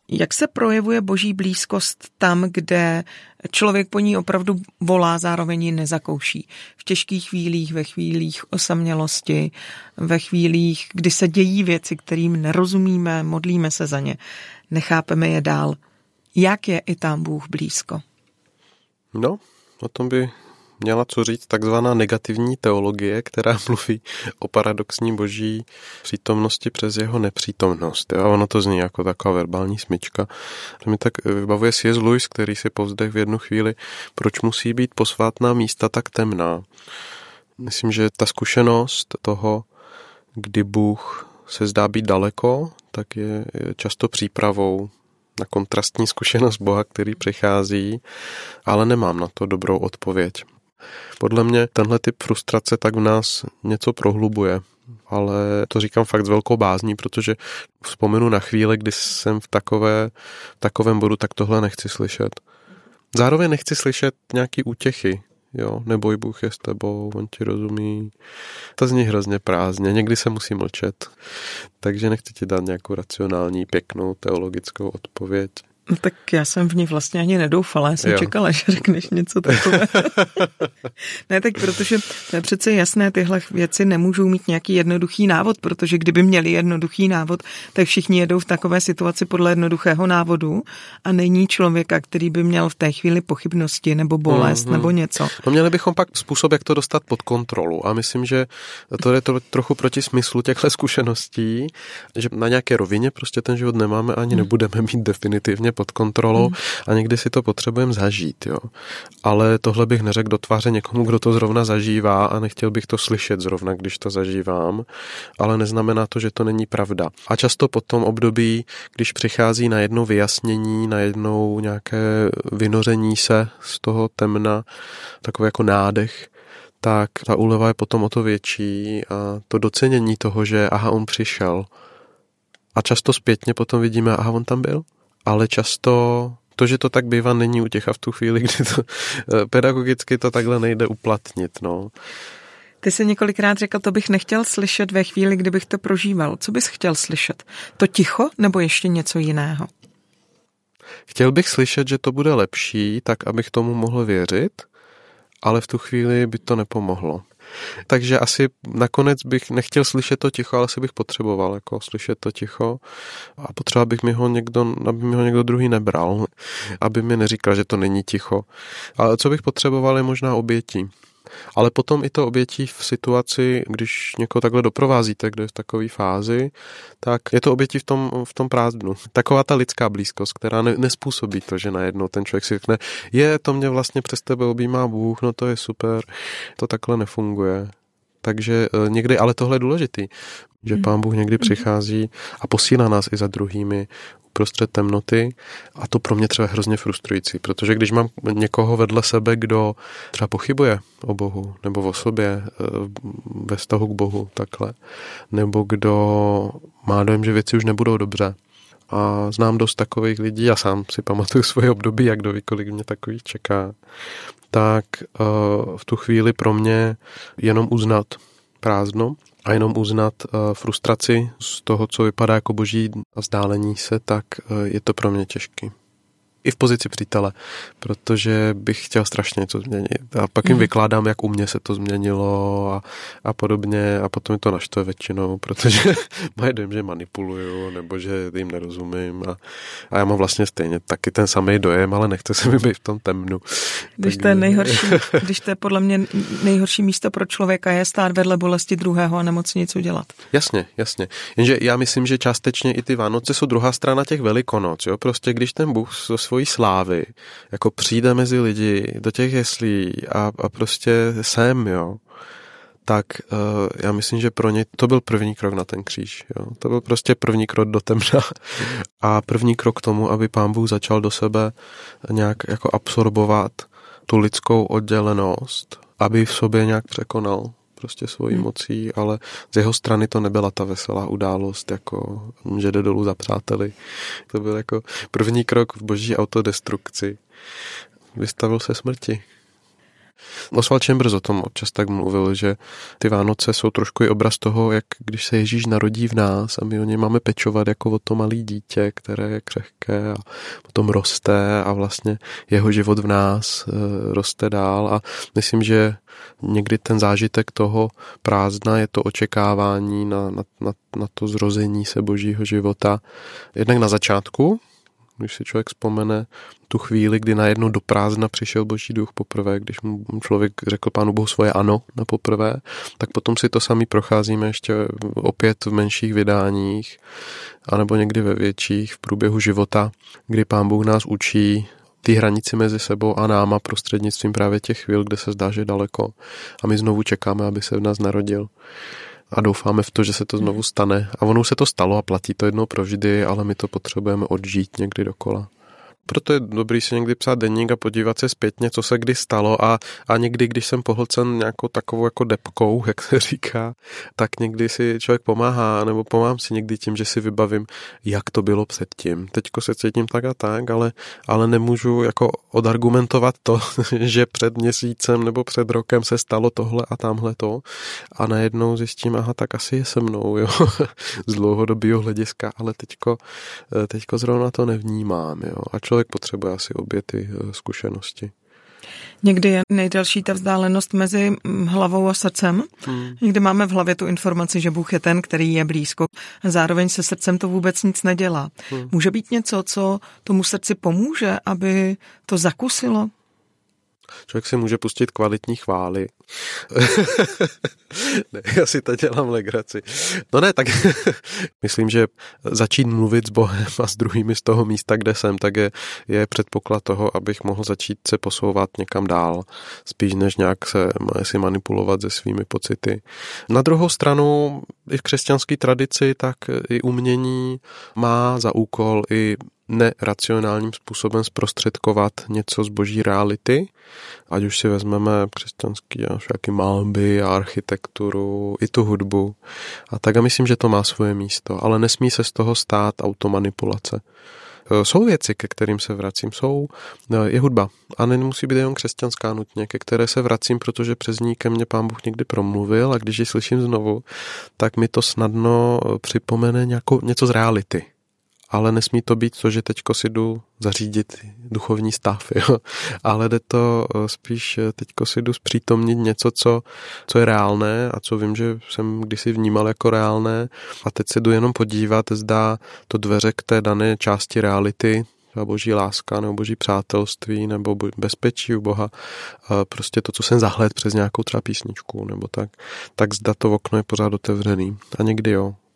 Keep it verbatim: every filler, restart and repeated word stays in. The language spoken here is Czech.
Jak se projevuje boží blízkost tam, kde člověk po ní opravdu volá, zároveň ji nezakouší? V těžkých chvílích, ve chvílích osamělosti, ve chvílích, kdy se dějí věci, kterým nerozumíme, modlíme se za ně, nechápeme je dál. Jak je i tam Bůh blízko? No, o tom by měla co říct takzvaná negativní teologie, která mluví o paradoxní boží přítomnosti přes jeho nepřítomnost. A ono to zní jako taková verbální smyčka. To mi tak vybavuje C S. Lewis, který si povzdech v jednu chvíli, proč musí být posvátná místa tak temná. Myslím, že ta zkušenost toho, kdy Bůh se zdá být daleko, tak je často přípravou na kontrastní zkušenost Boha, který přichází, ale nemám na to dobrou odpověď. Podle mě tenhle typ frustrace tak v nás něco prohlubuje, ale to říkám fakt s velkou bázní, protože vzpomenu na chvíli, kdy jsem v takové, v takovém bodu, tak tohle nechci slyšet. Zároveň nechci slyšet nějaký útěchy, jo, neboj, Bůh je s tebou, on ti rozumí. To zní hrozně prázdně, někdy se musí mlčet, takže nechci ti dát nějakou racionální, pěknou, teologickou odpověď. No tak já jsem v ní vlastně ani nedoufala, já jsem jo. čekala, že řekneš něco takové. Ne, tak protože to je přece jasné, tyhle věci nemůžou mít nějaký jednoduchý návod, protože kdyby měli jednoduchý návod, tak všichni jedou v takové situaci podle jednoduchého návodu a není člověka, který by měl v té chvíli pochybnosti nebo bolest mm-hmm. nebo něco. No měli bychom pak způsob, jak to dostat pod kontrolu a myslím, že to je to trochu proti smyslu těchto zkušeností, že na nějaké rovině prostě ten život nemáme ani nebudeme mít definitivně pod kontrolou hmm. a někdy si to potřebujeme zažít, jo. Ale tohle bych neřekl do tváře někomu, kdo to zrovna zažívá a nechtěl bych to slyšet zrovna, když to zažívám, ale neznamená to, že to není pravda. A často po tom období, když přichází na jedno vyjasnění, na jednou nějaké vynoření se z toho temna, takový jako nádech, tak ta úleva je potom o to větší a to docenění toho, že aha, on přišel. A často zpětně potom vidíme, aha, on tam byl. Ale často to, že to tak bývá, není u těch a v tu chvíli, kdy to pedagogicky to takhle nejde uplatnit. No. Ty jsi několikrát řekl, to bych nechtěl slyšet ve chvíli, kdybych to prožíval. Co bys chtěl slyšet? To ticho nebo ještě něco jiného? Chtěl bych slyšet, že to bude lepší, tak abych tomu mohl věřit, ale v tu chvíli by to nepomohlo. Takže asi nakonec bych nechtěl slyšet to ticho, ale asi bych potřeboval jako slyšet to ticho a potřeboval bych mi ho někdo, aby mi ho někdo druhý nebral, aby mi neříkal, že to není ticho. Ale co bych potřeboval je možná obětí. Ale potom i to obětí v situaci, když někoho takhle doprovázíte, kdo je v takové fázi, tak je to obětí v tom, v tom prázdnu. Taková ta lidská blízkost, která ne, nespůsobí to, že najednou ten člověk si řekne, je, to mě vlastně přes tebe objímá Bůh, no to je super. To takhle nefunguje. Takže někdy, ale tohle je důležitý, že Pán Bůh někdy přichází a posílá nás i za druhými uprostřed temnoty a to pro mě třeba je hrozně frustrující, protože když mám někoho vedle sebe, kdo třeba pochybuje o Bohu nebo o sobě ve vztahu k Bohu takhle, nebo kdo má dojem, že věci už nebudou dobře. A znám dost takových lidí, já sám si pamatuju svoje období, jak kdo ví, kolik mě takových čeká, tak uh, v tu chvíli pro mě jenom uznat prázdno a jenom uznat uh, frustraci z toho, co vypadá jako boží vzdálení se, tak uh, je to pro mě těžký. I v pozici přítele, protože bych chtěl strašně něco změnit. A pak jim mm. vykládám, jak u mě se to změnilo a, a podobně a potom mi to naštve většinou, protože mají dojem, že manipuluju nebo že jim nerozumím a, a já mám vlastně stejně taky ten samý dojem, ale nechce se mi být v tom temnu. Když to je nejhorší, když to je podle mě nejhorší místo pro člověka je stát vedle bolesti druhého a nemoci nic udělat. Jasně, jasně. Jenže já myslím, že částečně i ty Vánoce jsou druhá strana těch Velikonoc, jo? Prostě když ten Bůh svojí slávy, jako přijde mezi lidi do těch jeslí a, a prostě sem, jo, tak uh, já myslím, že pro ně to byl první krok na ten kříž. Jo. To byl prostě první krok do temna a první krok k tomu, aby Pán Bůh začal do sebe nějak jako absorbovat tu lidskou oddělenost, aby v sobě nějak překonal prostě svojí hmm. mocí, ale z jeho strany to nebyla ta veselá událost, jako že jde dolů za přáteli. To byl jako první krok v boží autodestrukci. Vystavil se smrti. Oswald Chambers o tom občas tak mluvil, že ty Vánoce jsou trošku i obraz toho, jak když se Ježíš narodí v nás a my o něj máme pečovat jako o to malé dítě, které je křehké a potom roste a vlastně jeho život v nás roste dál a myslím, že někdy ten zážitek toho prázdna je to očekávání na, na, na, na to zrození se božího života. Jednak na začátku, když si člověk vzpomene tu chvíli, kdy najednou do prázdna přišel boží duch poprvé, když mu člověk řekl Pánu Bohu svoje ano na poprvé, tak potom si to sami procházíme ještě opět v menších vydáních, anebo někdy ve větších v průběhu života, kdy Pán Bůh nás učí ty hranici mezi sebou a náma prostřednictvím právě těch chvíl, kde se zdá, že je daleko a my znovu čekáme, aby se v nás narodil. A doufáme v to, že se to znovu stane. A ono se to stalo a platí to jednou provždy, ale my to potřebujeme odžít někdy dokola. Proto je dobrý si někdy psát deník a podívat se zpětně, co se kdy stalo a, a někdy, když jsem pohlcen nějakou takovou jako depkou, jak se říká, tak někdy si člověk pomáhá, nebo pomáhám si někdy tím, že si vybavím, jak to bylo předtím. Teďko se cítím tak a tak, ale, ale nemůžu jako odargumentovat to, že před měsícem nebo před rokem se stalo tohle a tamhle to a najednou zjistím, aha, tak asi je se mnou, jo, z dlouhodobého hlediska, ale teďko, teďko zrovna to nevnímám, jo, a člověk potřebuje asi obě ty zkušenosti. Někdy je nejdelší ta vzdálenost mezi hlavou a srdcem. Hmm. Někdy máme v hlavě tu informaci, že Bůh je ten, který je blízko. Zároveň se srdcem to vůbec nic nedělá. Hmm. Může být něco, co tomu srdci pomůže, aby to zakusilo? Člověk si může pustit kvalitní chvály. Ne, já si to dělám legraci. No ne, tak myslím, že začít mluvit s Bohem a s druhými z toho místa, kde jsem, tak je, je předpoklad toho, abych mohl začít se posouvat někam dál, spíš než nějak se si manipulovat se svými pocity. Na druhou stranu, i v křesťanské tradici, tak i umění má za úkol i neracionálním způsobem zprostředkovat něco z boží reality, ať už si vezmeme křesťanský až jaký malby a architekturu, i tu hudbu. A tak a myslím, že to má svoje místo, ale nesmí se z toho stát automanipulace. Jsou věci, ke kterým se vracím, jsou, je hudba a nemusí být jenom křesťanská nutně, ke které se vracím, protože přes ní ke mně Pán Bůh někdy promluvil a když ji slyším znovu, tak mi to snadno připomene nějakou, něco z reality. Ale nesmí to být to, že teďko si jdu zařídit duchovní stav, jo. Ale jde to spíš, teďko si jdu zpřítomnit něco, co, co je reálné a co vím, že jsem kdysi vnímal jako reálné a teď se jdu jenom podívat, zda to dveře k té dané části reality, boží láska nebo boží přátelství nebo bezpečí u Boha, prostě to, co jsem zahlédl přes nějakou třeba písničku nebo tak, tak zda to okno je pořád otevřený. A někdy jo,